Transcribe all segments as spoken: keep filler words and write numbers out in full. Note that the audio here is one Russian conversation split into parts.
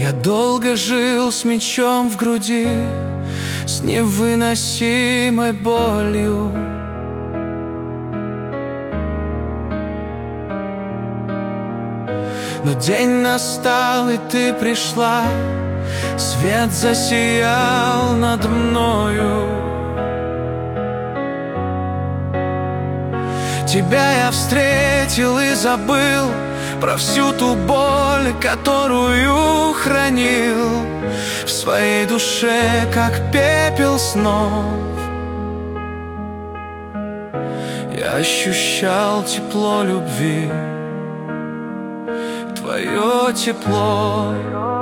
Я долго жил с мечом в груди, с невыносимой болью. Но день настал, и ты пришла, свет засиял над мною. Тебя я встретил и забыл про всю ту боль, которую хранил в своей душе, как пепел снов. Я ощущал тепло любви, твое тепло,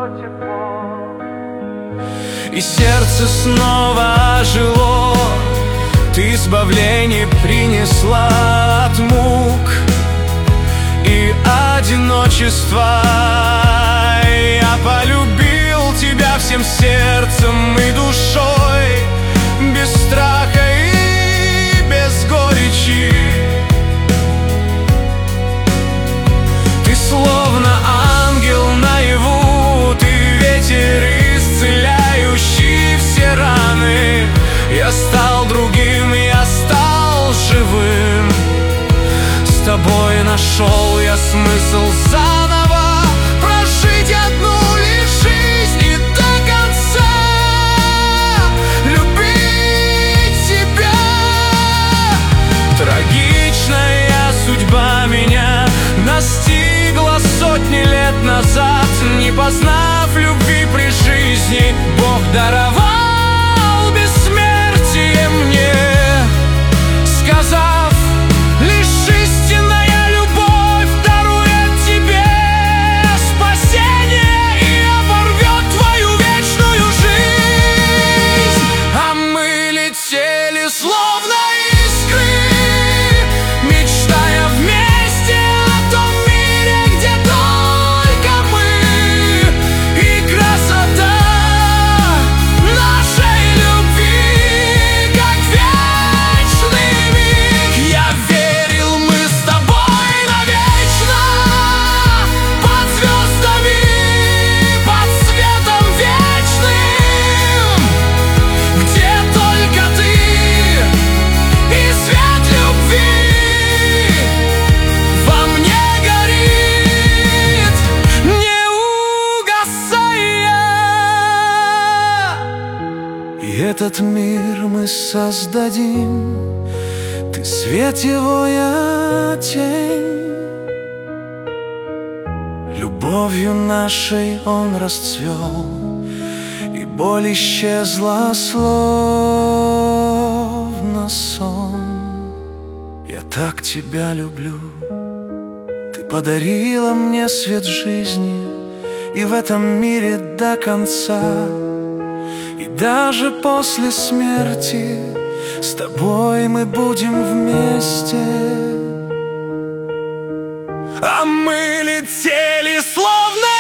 и сердце снова ожило. Ты избавление принесла от мук и одиночества. Я полюбил тебя всем сердцем и душой, без страха и без горечи. Ты словно ангел наяву, ты ветер, исцеляющий все раны. Я стал другим, я стал живым. С тобой нашел я смысл заново прожить одну лишь жизнь и до конца любить тебя. Трагичная судьба меня настигла сотни лет назад. Не познав любви при жизни, Бог даровал мне, сказав: лишь истинная любовь дарует тебе спасение и оборвет твою вечную жизнь. А мы летели словно искры, мечтая вместе о том мире, где только мы и красота нашей любви. Этот мир мы создадим, ты свет его, я тень. Любовью нашей он расцвел, и боль исчезла, словно сон. Я так тебя люблю, ты подарила мне свет жизни, и в этом мире до конца. И даже после смерти с тобой мы будем вместе. А мы летели словно